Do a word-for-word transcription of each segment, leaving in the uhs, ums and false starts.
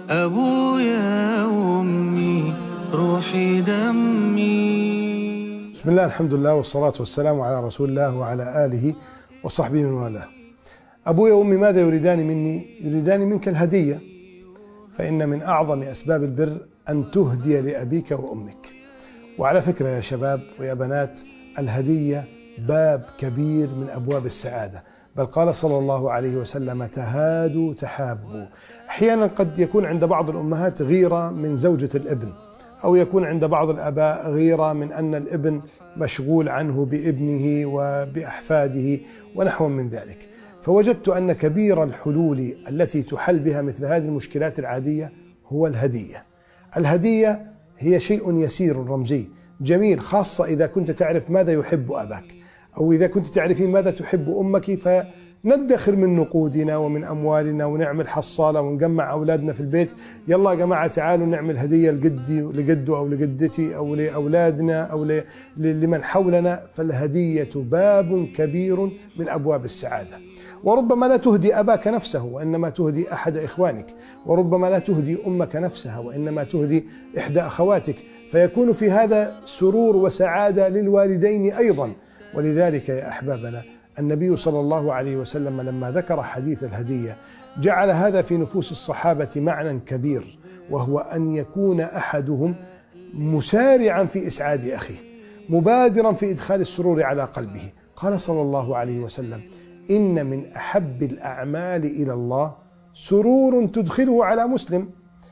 أبويا وأمي روحي دمي. بسم الله، الحمد لله والصلاة والسلام على رسول الله وعلى آله وصحبه من والاه. أبويا وأمي ماذا يريدان مني؟ يريدان منك الهدية، فإن من أعظم أسباب البر أن تهدي لأبيك وأمك. وعلى فكرة يا شباب ويا بنات، الهدية باب كبير من أبواب السعادة، بل قال صلى الله عليه وسلم: تهادوا تحابوا. أحيانا قد يكون عند بعض الأمهات غيرة من زوجة الابن، أو يكون عند بعض الآباء غيرة من أن الابن مشغول عنه بابنه وبأحفاده ونحو من ذلك. فوجدت أن كبير الحلول التي تحل بها مثل هذه المشكلات العادية هو الهدية. الهدية هي شيء يسير رمزي جميل، خاصة إذا كنت تعرف ماذا يحب أباك، أو إذا كنت تعرفين ماذا تحب أمك، فندخر من نقودنا ومن أموالنا ونعمل حصالة ونجمع أولادنا في البيت. يلا يا جماعة تعالوا نعمل هدية لجدي لجده أو لجدتي أو لأولادنا أو لمن حولنا. فالهدية باب كبير من أبواب السعادة. وربما لا تهدي أباك نفسه وإنما تهدي أحد إخوانك، وربما لا تهدي أمك نفسها وإنما تهدي إحدى أخواتك، فيكون في هذا سرور وسعادة للوالدين أيضا. ولذلك يا أحبابنا، النبي صلى الله عليه وسلم لما ذكر حديث الهدية جعل هذا في نفوس الصحابة معنى كبير، وهو أن يكون أحدهم مسارعا في إسعاد أخيه، مبادرا في إدخال السرور على قلبه. قال صلى الله عليه وسلم: إن من أحب الأعمال إلى الله سرور تدخله على مسلم.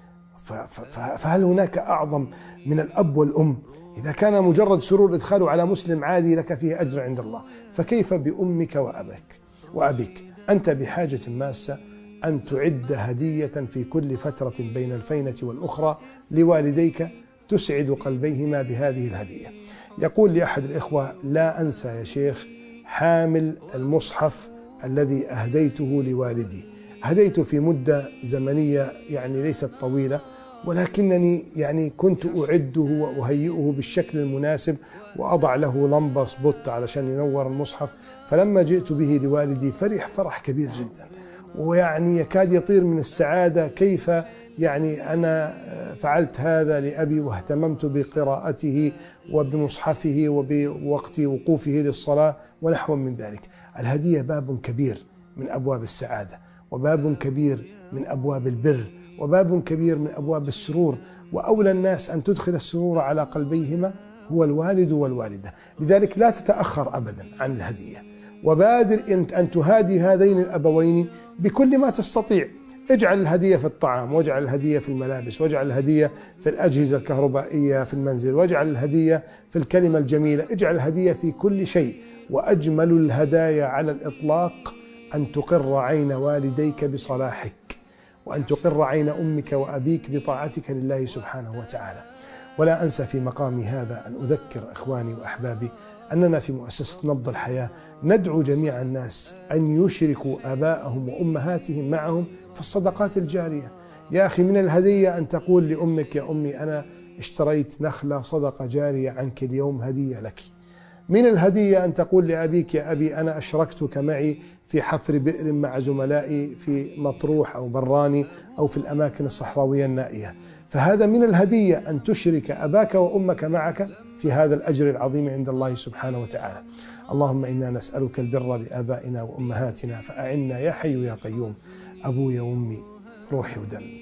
فهل هناك أعظم من الأب والأم؟ إذا كان مجرد سرور إدخاله على مسلم عادي لك فيه أجر عند الله، فكيف بأمك وأبيك وأبيك؟ أنت بحاجة ماسة أن تعد هدية في كل فترة بين الفينة والأخرى لوالديك تسعد قلبيهما بهذه الهدية. يقول لأحد الإخوة: لا أنسى يا شيخ حامل المصحف الذي أهديته لوالدي. هديته في مدة زمنية يعني ليست طويلة، ولكنني يعني كنت أعده وأهيئه بالشكل المناسب، وأضع له لمبة سبوت علشان ينور المصحف. فلما جئت به لوالدي فرح فرح كبير جدا، ويعني يكاد يطير من السعادة. كيف يعني أنا فعلت هذا لأبي واهتممت بقراءته وبمصحفه وبوقت وقوفه للصلاة ونحو من ذلك. الهدية باب كبير من أبواب السعادة، وباب كبير من أبواب البر، وباب كبير من أبواب السرور. وأولى الناس أن تدخل السرور على قلبيهما هو الوالد والوالدة. لذلك لا تتأخر أبدا عن الهدية، وبادر أن تهادي هذين الأبوين بكل ما تستطيع. اجعل الهدية في الطعام، واجعل الهدية في الملابس، واجعل الهدية في الأجهزة الكهربائية في المنزل، واجعل الهدية في الكلمة الجميلة. اجعل الهدية في كل شيء. وأجمل الهدايا على الإطلاق أن تقر عين والديك بصلاحك، وأن تقر عين أمك وأبيك بطاعتك لله سبحانه وتعالى. ولا أنسى في مقامي هذا أن أذكر إخواني وأحبابي أننا في مؤسسة نبض الحياة ندعو جميع الناس أن يشركوا آباءهم وأمهاتهم معهم في الصدقات الجارية. يا أخي، من الهدية أن تقول لأمك: يا أمي أنا اشتريت نخلة صدقة جارية عنك اليوم هدية لك. من الهدية أن تقول لأبيك: يا أبي أنا أشركتك معي في حفر بئر مع زملائي في مطروح أو براني أو في الأماكن الصحراوية النائية. فهذا من الهدية أن تشرك أباك وأمك معك في هذا الأجر العظيم عند الله سبحانه وتعالى. اللهم إنا نسألك البر لآبائنا وأمهاتنا، فأعنا يا حي يا قيوم. أبويا وأمي روحي ودمي.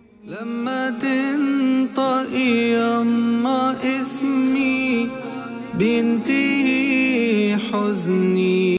لما تنطقي يما اسمي بينتهي حزني.